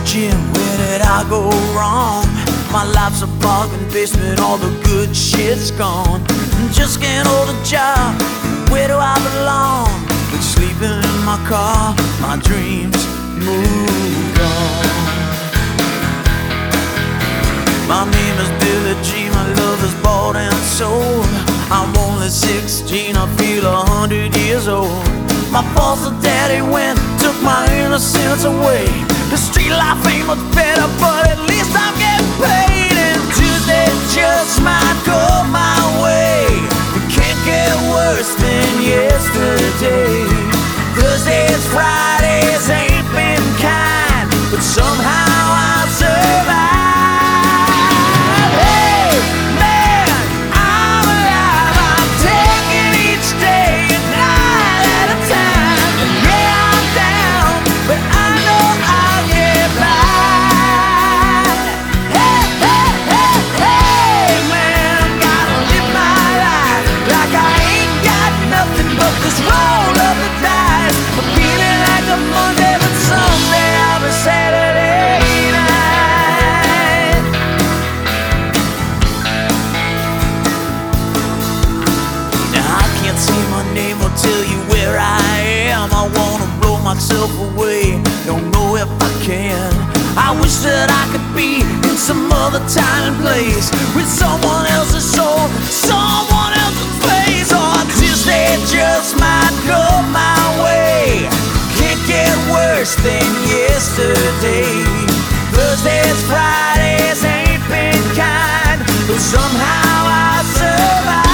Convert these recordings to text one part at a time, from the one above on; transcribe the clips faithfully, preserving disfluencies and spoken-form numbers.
question, where did I go wrong? My life's a bargain basement, all the good shit's gone. Just can't hold a job, where do I belong? Been sleeping in my car, my dreams moved on. My name is Billie Jean, my love is bought and sold. I'm only sixteen, I feel a hundred years old. My foster daddy went, took my innocence away. The street life ain't much better, but at least I'm getting paid. And Tuesday just might go my way. It can't get worse than yesterday. Thursdays, Fridays ain't been kind, but somehow I survive. Myself away, don't know if I can. I wish that I could be in some other time and place, with someone else's soul, someone else's face. Or Tuesday just might go my way. Can't get worse than yesterday. Thursdays, Fridays ain't been kind, but somehow I survive.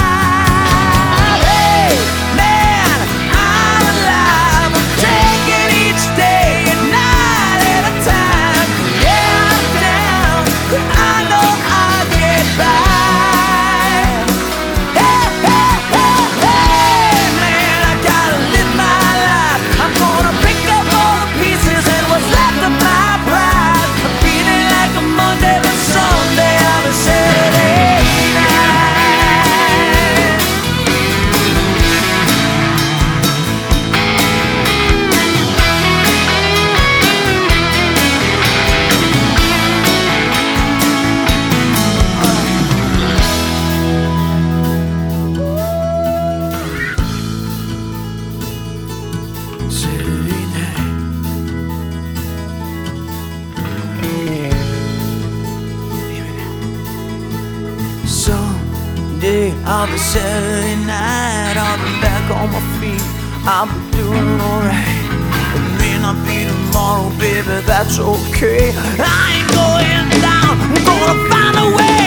Someday I'll be Saturday night, I'll be back on my feet, I'll be doing alright. It may not be tomorrow, baby, that's okay. I ain't going down, I'm gonna find a way.